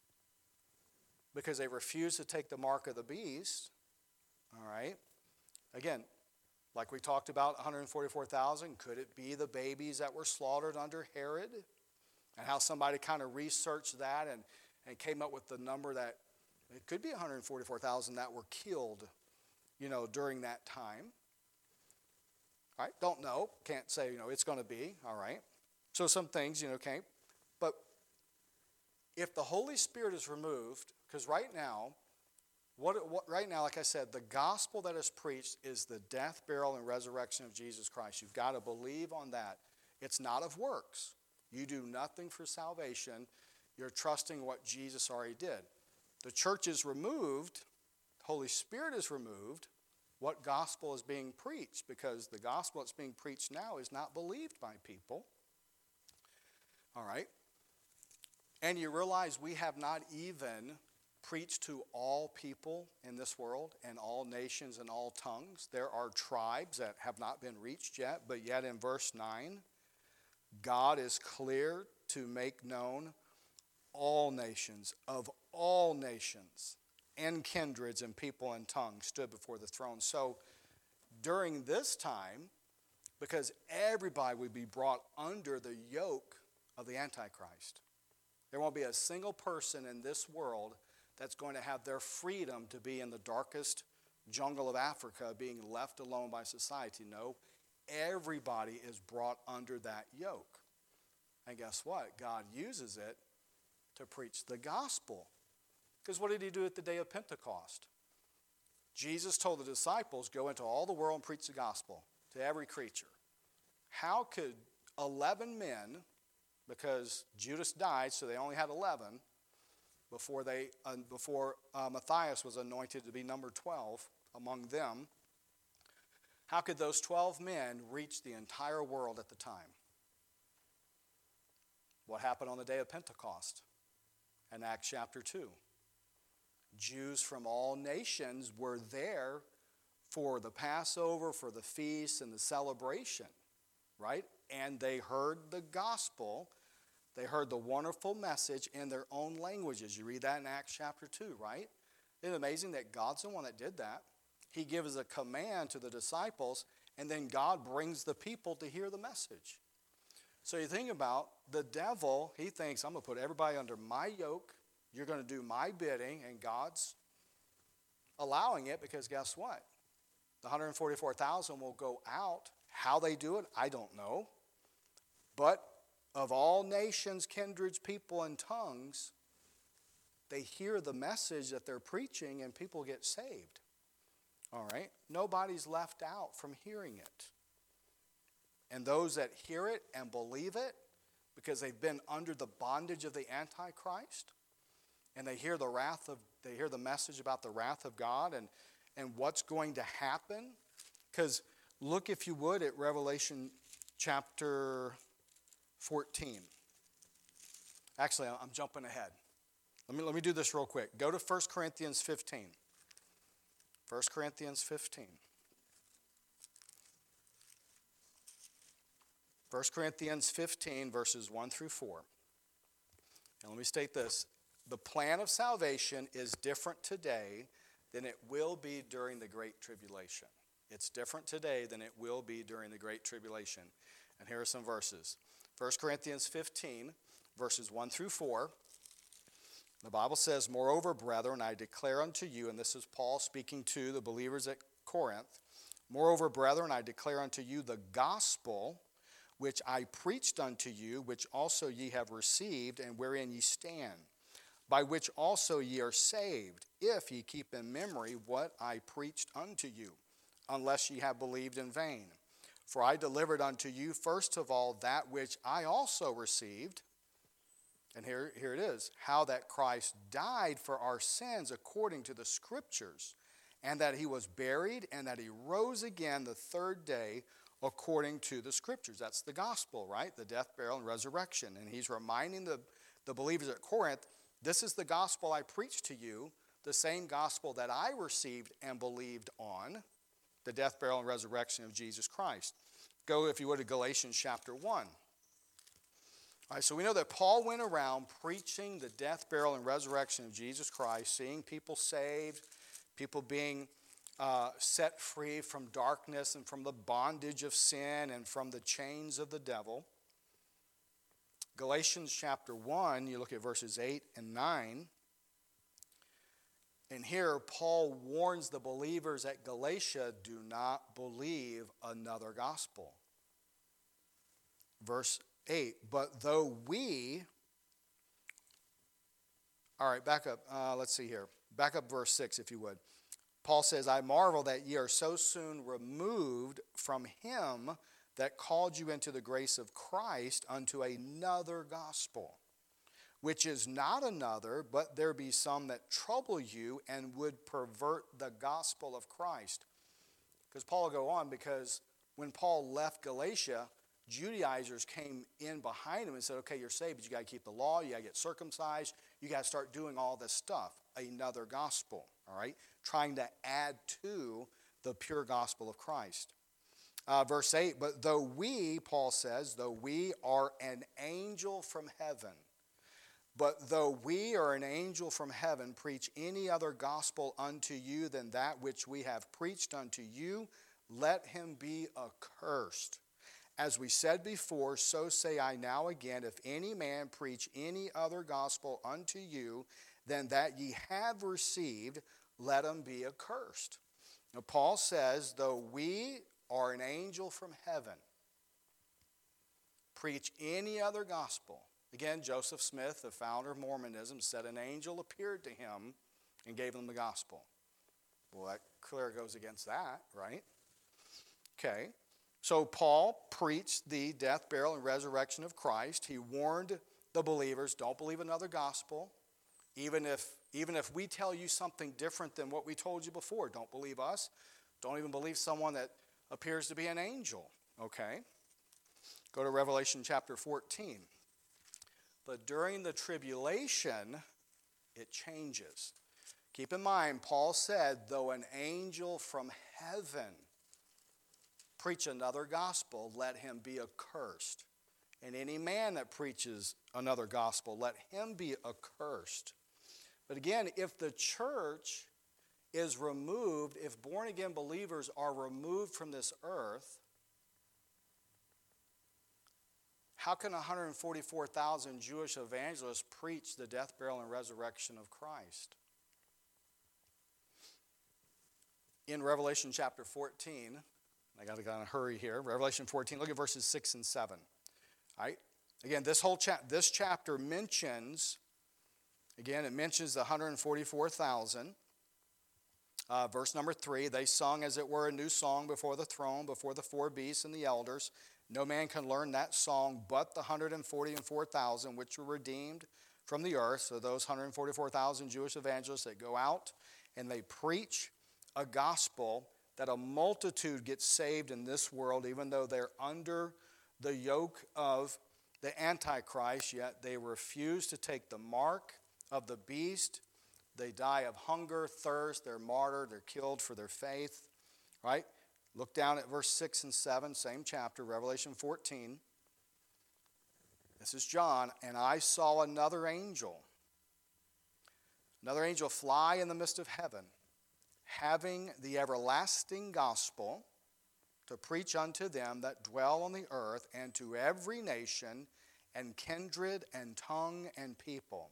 because they refuse to take the mark of the beast. All right. Again, like we talked about, one hundred forty-four thousand, could it be the babies that were slaughtered under Herod? And how somebody kind of researched that and, and came up with the number that it could be one hundred forty-four thousand that were killed, you know, during that time. All right, don't know, can't say, you know, it's going to be, all right. So some things, you know, okay. But if the Holy Spirit is removed, because right now, what, what right now, like I said, the gospel that is preached is the death, burial, and resurrection of Jesus Christ. You've got to believe on that. It's not of works. You do nothing for salvation. You're trusting what Jesus already did. The church is removed. The Holy Spirit is removed. What gospel is being preached? Because the gospel that's being preached now is not believed by people. All right. And you realize we have not even preached to all people in this world and all nations and all tongues. There are tribes that have not been reached yet, but yet in verse nine, God is clear to make known all nations, of all nations, and kindreds and people and tongues stood before the throne. So during this time, because everybody would be brought under the yoke of the Antichrist, there won't be a single person in this world that's going to have their freedom to be in the darkest jungle of Africa being left alone by society. No, everybody is brought under that yoke. And guess what? God uses it to preach the gospel. Because what did he do at the day of Pentecost? Jesus told the disciples, go into all the world and preach the gospel to every creature. How could eleven men, because Judas died, so they only had eleven, before they uh, before uh, Matthias was anointed to be number twelve among them, how could those twelve men reach the entire world at the time? What happened on the day of Pentecost in Acts chapter two? Jews from all nations were there for the Passover, for the feast, and the celebration, right? And they heard the gospel. They heard the wonderful message in their own languages. You read that in Acts chapter two, right? Isn't it amazing that God's the one that did that? He gives a command to the disciples, and then God brings the people to hear the message. So you think about the devil, he thinks, I'm going to put everybody under my yoke. You're going to do my bidding, and God's allowing it because guess what? The one hundred forty-four thousand will go out. How they do it, I don't know. But of all nations, kindreds, people, and tongues, they hear the message that they're preaching and people get saved. All right? Nobody's left out from hearing it. And those that hear it and believe it, because they've been under the bondage of the Antichrist, and they hear the wrath of, they hear the message about the wrath of God and, and what's going to happen. Because look, if you would, at Revelation chapter fourteen. Actually, I'm jumping ahead. Let me, let me do this real quick. Go to First Corinthians fifteen. First Corinthians fifteen. First Corinthians fifteen, verses one through four. And let me state this. The plan of salvation is different today than it will be during the Great Tribulation. It's different today than it will be during the Great Tribulation. And here are some verses. First Corinthians fifteen, verses one through four. The Bible says, moreover, brethren, I declare unto you, and this is Paul speaking to the believers at Corinth, moreover, brethren, I declare unto you the gospel which I preached unto you, which also ye have received, and wherein ye stand, by which also ye are saved, if ye keep in memory what I preached unto you, unless ye have believed in vain. For I delivered unto you first of all that which I also received. And here, here it is, how that Christ died for our sins according to the Scriptures, and that he was buried, and that he rose again the third day according to the Scriptures. That's the gospel, right? The death, burial, and resurrection. And he's reminding the the believers at Corinth, this is the gospel I preached to you, the same gospel that I received and believed on, the death, burial, and resurrection of Jesus Christ. Go, if you would, to Galatians chapter one. All right, so we know that Paul went around preaching the death, burial, and resurrection of Jesus Christ, seeing people saved, people being uh, set free from darkness and from the bondage of sin and from the chains of the devil. Galatians chapter one, you look at verses eight and nine. And here Paul warns the believers at Galatia, do not believe another gospel. Verse eight, but though we, all right, back up, uh, let's see here. Back up verse six, if you would. Paul says, I marvel that ye are so soon removed from him that called you into the grace of Christ unto another gospel, which is not another, but there be some that trouble you and would pervert the gospel of Christ. Because Paul will go on, because when Paul left Galatia, Judaizers came in behind him and said, okay, you're saved, but you got to keep the law, you got to get circumcised, you got to start doing all this stuff. Another gospel, all right? Trying to add to the pure gospel of Christ. Uh, verse eight, but though we, Paul says, though we are an angel from heaven, but though we are an angel from heaven, preach any other gospel unto you than that which we have preached unto you, let him be accursed. As we said before, so say I now again, if any man preach any other gospel unto you than that ye have received, let him be accursed. Now Paul says, though we are an angel from heaven, preach any other gospel. Again, Joseph Smith, the founder of Mormonism, said an angel appeared to him and gave him the gospel. Well, that clearly goes against that, right? Okay. So Paul preached the death, burial, and resurrection of Christ. He warned the believers, don't believe another gospel. Even if, even if we tell you something different than what we told you before, don't believe us. Don't even believe someone that appears to be an angel. Okay? Go to Revelation chapter fourteen. But during the tribulation, it changes. Keep in mind, Paul said, though an angel from heaven preach another gospel, let him be accursed. And any man that preaches another gospel, let him be accursed. But again, if the church is removed, if born-again believers are removed from this earth, how can one hundred forty-four thousand Jewish evangelists preach the death, burial, and resurrection of Christ? In Revelation chapter fourteen, I got to kind of hurry here. Revelation fourteen, look at verses six and seven. All right? Again, this whole cha- this chapter mentions, again, it mentions the one hundred forty-four thousand. Uh, verse number three, they sung as it were a new song before the throne, before the four beasts and the elders. No man can learn that song but the one hundred forty-four thousand which were redeemed from the earth. So those one hundred forty-four thousand Jewish evangelists that go out and they preach a gospel that a multitude gets saved in this world, even though they're under the yoke of the Antichrist, yet they refuse to take the mark of the beast. They die of hunger, thirst, they're martyred, they're killed for their faith, right? Look down at verse six and seven, same chapter, Revelation fourteen. This is John, and I saw another angel, another angel fly in the midst of heaven, having the everlasting gospel to preach unto them that dwell on the earth, and to every nation and kindred and tongue and people.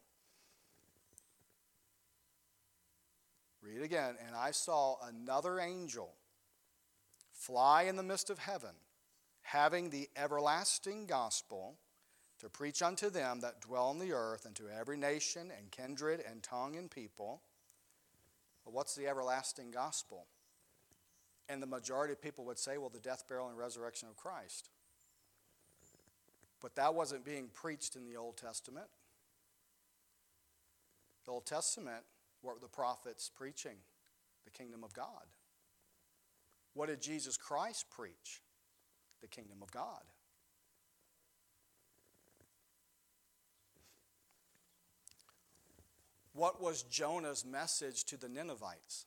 Read again. And I saw another angel fly in the midst of heaven, having the everlasting gospel to preach unto them that dwell on the earth, and to every nation and kindred and tongue and people. But what's the everlasting gospel? And the majority of people would say, well, the death, burial, and resurrection of Christ. But that wasn't being preached in the Old Testament. The Old Testament, what were the prophets preaching? The kingdom of God. What did Jesus Christ preach? The kingdom of God. What was Jonah's message to the Ninevites?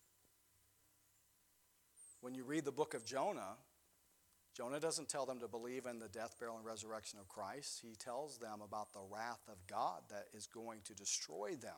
When you read the book of Jonah, Jonah doesn't tell them to believe in the death, burial, and resurrection of Christ. He tells them about the wrath of God that is going to destroy them.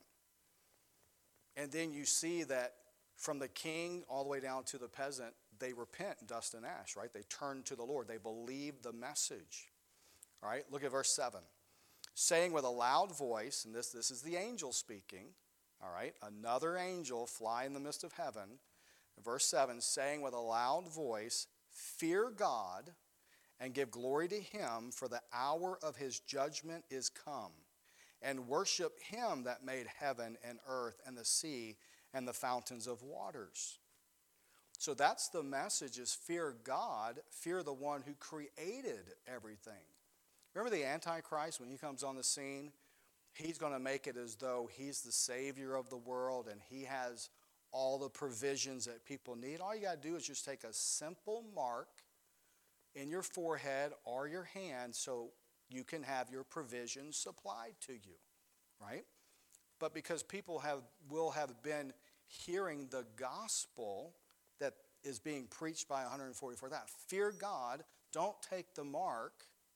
And then you see that from the king all the way down to the peasant, they repent in dust and ash, right? They turn to the Lord. They believe the message. All right, look at verse seven. Saying with a loud voice, and this, this is the angel speaking, all right, another angel fly in the midst of heaven. Verse seven, saying with a loud voice, fear God and give glory to him, for the hour of his judgment is come. And worship him that made heaven and earth and the sea and the fountains of waters. So that's the message, is fear God, fear the one who created everything. Remember the Antichrist, when he comes on the scene, he's going to make it as though he's the savior of the world and he has all the provisions that people need. All you got to do is just take a simple mark in your forehead or your hand so you can have your provisions supplied to you, right? But because people have will have been hearing the gospel that is being preached by one hundred forty-four thousand, fear God, don't take the mark,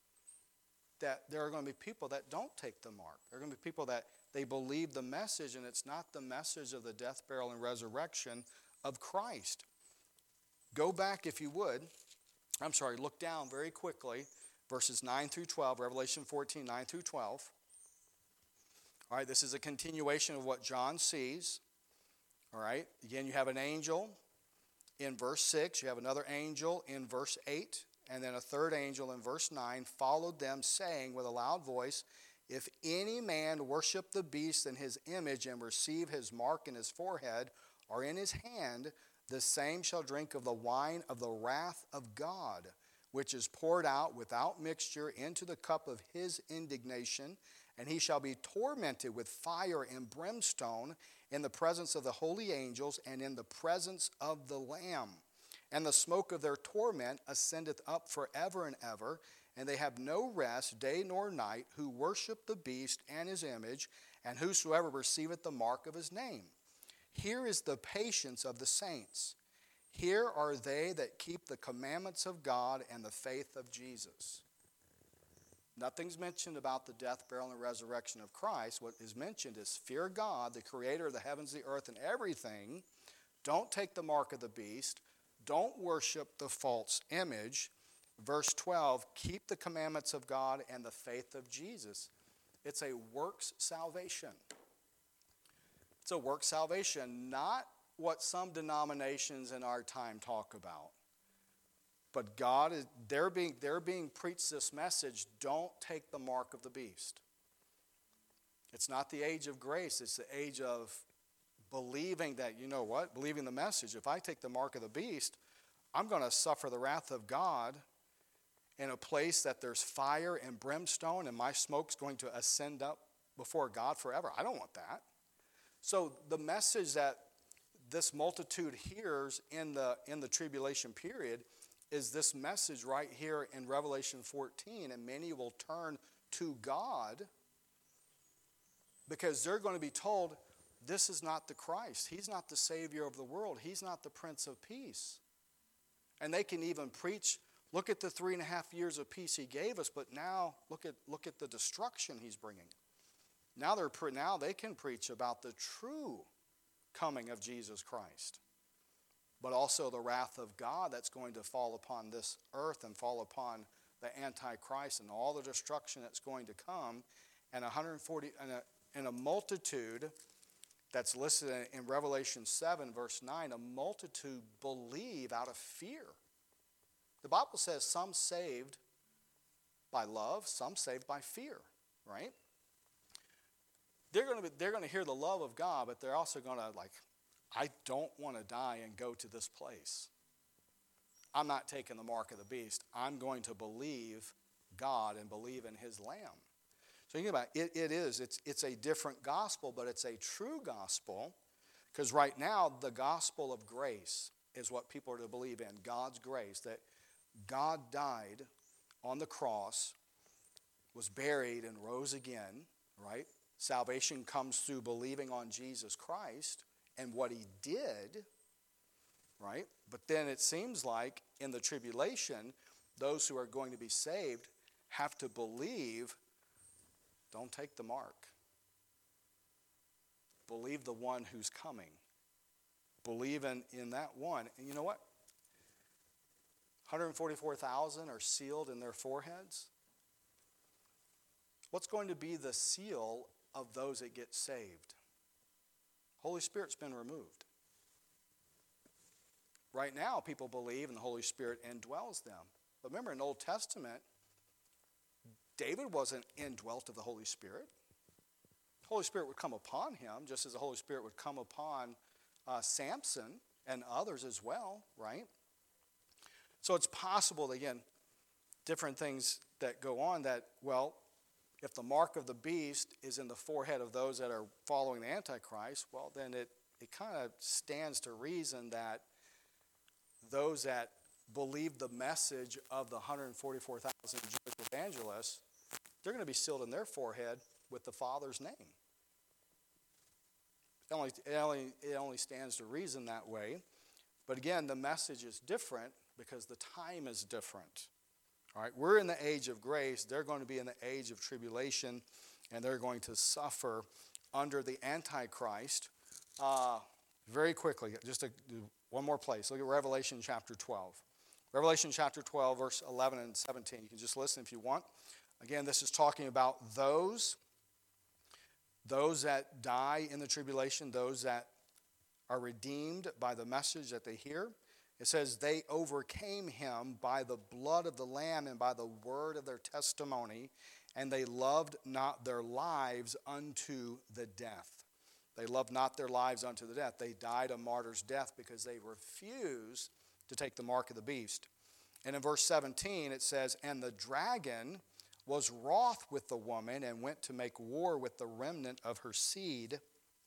that there are going to be people that don't take the mark. There are going to be people that they believe the message, and it's not the message of the death, burial, and resurrection of Christ. Go back, if you would. I'm sorry, look down very quickly. Verses nine through twelve, Revelation fourteen, nine through twelve. All right, this is a continuation of what John sees. All right, again, you have an angel in verse six. You have another angel in verse eight. And then a third angel in verse nine followed them, saying with a loud voice, if any man worship the beast in his image and receive his mark in his forehead or in his hand, the same shall drink of the wine of the wrath of God, which is poured out without mixture into the cup of his indignation, and he shall be tormented with fire and brimstone in the presence of the holy angels and in the presence of the Lamb. And the smoke of their torment ascendeth up forever and ever, and they have no rest day nor night, who worship the beast and his image, and whosoever receiveth the mark of his name. Here is the patience of the saints. Here are they that keep the commandments of God and the faith of Jesus. Nothing's mentioned about the death, burial, and resurrection of Christ. What is mentioned is fear God, the creator of the heavens, the earth, and everything. Don't take the mark of the beast. Don't worship the false image. Verse twelve, keep the commandments of God and the faith of Jesus. It's a works salvation. It's a works salvation, not what some denominations in our time talk about. But God, is they're being, they're being preached this message, don't take the mark of the beast. It's not the age of grace, it's the age of believing that, you know what, believing the message. If I take the mark of the beast, I'm going to suffer the wrath of God in a place that there's fire and brimstone and my smoke's going to ascend up before God forever. I don't want that. So the message that this multitude hears in the, in the tribulation period is this message right here in Revelation fourteen, and many will turn to God because they're going to be told, this is not the Christ. He's not the Savior of the world. He's not the Prince of Peace. And they can even preach, look at the three and a half years of peace he gave us, but now look at, look at the destruction he's bringing. Now, they're, now they can preach about the true coming of Jesus Christ, but also the wrath of God that's going to fall upon this earth and fall upon the Antichrist and all the destruction that's going to come. And one hundred forty and a, and a multitude that's listed in Revelation seven, verse nine, a multitude believe out of fear. The Bible says some saved by love, some saved by fear, right? They're going to be, they're going to hear the love of God, but they're also going to like, I don't want to die and go to this place. I'm not taking the mark of the beast. I'm going to believe God and believe in his Lamb. So think about it, it is, it's, it's a different gospel, but it's a true gospel, because right now the gospel of grace is what people are to believe in, God's grace, that God died on the cross, was buried, and rose again, right? Salvation comes through believing on Jesus Christ and what he did, right? But then it seems like in the tribulation, those who are going to be saved have to believe, don't take the mark. Believe the one who's coming. Believe in, in that one. And you know what? one hundred forty-four thousand are sealed in their foreheads. What's going to be the seal of those that get saved? Holy Spirit's been removed. Right now, people believe and the Holy Spirit indwells them. But remember, in the Old Testament, David wasn't indwelt of the Holy Spirit. The Holy Spirit would come upon him, just as the Holy Spirit would come upon uh, Samson and others as well, right? So it's possible, that, again, different things that go on that, well, if the mark of the beast is in the forehead of those that are following the Antichrist, well, then it, it kind of stands to reason that those that believe the message of the one hundred forty-four thousand Jewish evangelists, they're going to be sealed in their forehead with the Father's name. It only, it only, it only stands to reason that way. But again, the message is different because the time is different. All right, we're in the age of grace. They're going to be in the age of tribulation, and they're going to suffer under the Antichrist. Uh, very quickly, just a, one more place. Look at Revelation chapter twelve. Revelation chapter twelve, verse eleven and seventeen. You can just listen if you want. Again, this is talking about those, those that die in the tribulation, those that are redeemed by the message that they hear. It says, they overcame him by the blood of the Lamb and by the word of their testimony, and they loved not their lives unto the death. They loved not their lives unto the death. They died a martyr's death because they refused to take the mark of the beast. And in verse seventeen it says, and the dragon was wroth with the woman and went to make war with the remnant of her seed,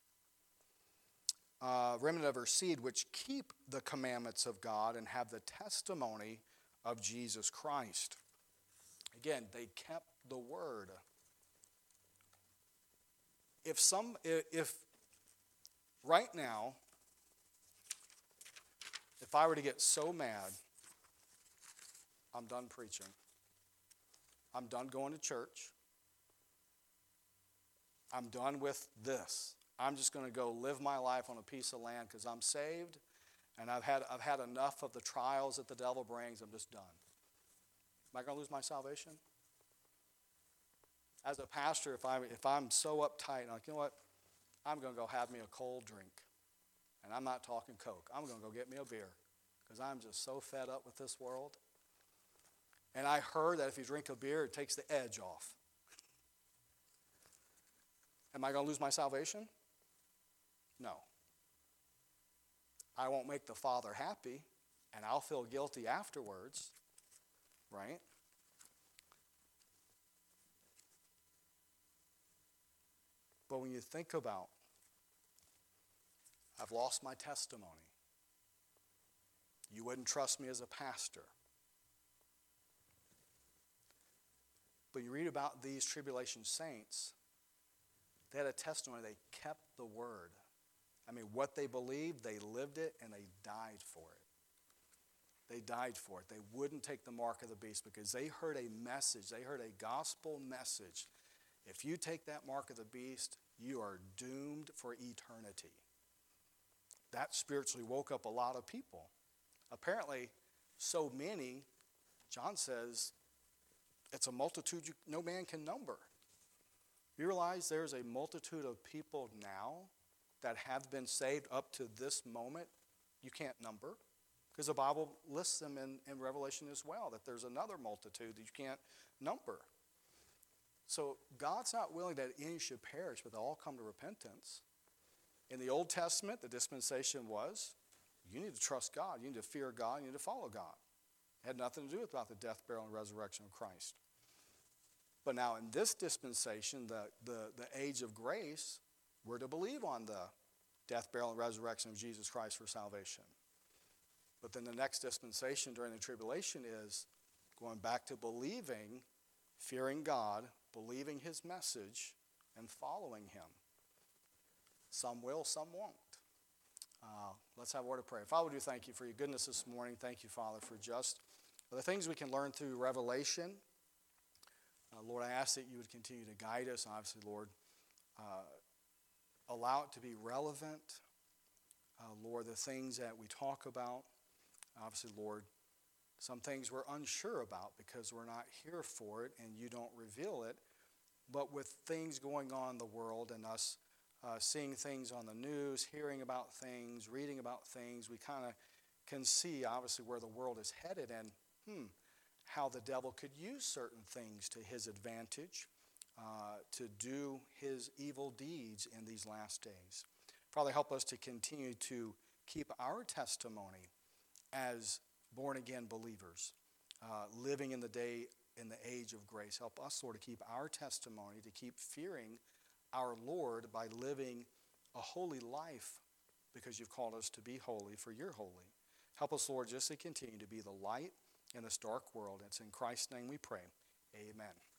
Uh, remnant of her seed, which keep the commandments of God and have the testimony of Jesus Christ. Again, they kept the word. If some, if right now, if I were to get so mad, I'm done preaching. I'm done going to church. I'm done with this. I'm just going to go live my life on a piece of land because I'm saved and I've had, I've had enough of the trials that the devil brings. I'm just done. Am I going to lose my salvation? As a pastor, if, I, if I'm so uptight, I'm like, you know what? I'm going to go have me a cold drink. And I'm not talking Coke. I'm going to go get me a beer because I'm just so fed up with this world. And I heard that if you drink a beer, it takes the edge off. Am I going to lose my salvation? No. I won't make the Father happy, and I'll feel guilty afterwards, right? But when you think about, I've lost my testimony. You wouldn't trust me as a pastor. But you read about these tribulation saints, they had a testimony. They kept the word. I mean, what they believed, they lived it, and they died for it. They died for it. They wouldn't take the mark of the beast because they heard a message. They heard a gospel message. If you take that mark of the beast, you are doomed for eternity. That spiritually woke up a lot of people. Apparently, so many, John says, it's a multitude you, no man can number. You realize there's a multitude of people now that have been saved up to this moment you can't number, because the Bible lists them in, in Revelation as well, that there's another multitude that you can't number. So God's not willing that any should perish, but they all come to repentance. In the Old Testament, the dispensation was, you need to trust God, you need to fear God, you need to follow God. It had nothing to do with about the death, burial, and resurrection of Christ. But now in this dispensation, the, the, the age of grace, we're to believe on the death, burial, and resurrection of Jesus Christ for salvation. But then the next dispensation during the tribulation is going back to believing, fearing God, believing his message and following him. Some will, some won't. Uh, let's have a word of prayer. Father, we do thank you for your goodness this morning. Thank you, Father, for just the things we can learn through Revelation. Uh, Lord, I ask that you would continue to guide us. Obviously, Lord, uh, allow it to be relevant. Uh, Lord, the things that we talk about, obviously, Lord, some things we're unsure about because we're not here for it and you don't reveal it. But with things going on in the world and us uh, seeing things on the news, hearing about things, reading about things, we kind of can see, obviously, where the world is headed and, hmm, how the devil could use certain things to his advantage uh, to do his evil deeds in these last days. Father, help us to continue to keep our testimony as born-again believers, uh, living in the day, in the age of grace. Help us, Lord, to keep our testimony, to keep fearing our Lord by living a holy life because you've called us to be holy, for you're holy. Help us, Lord, just to continue to be the light in this dark world. It's in Christ's name we pray. Amen.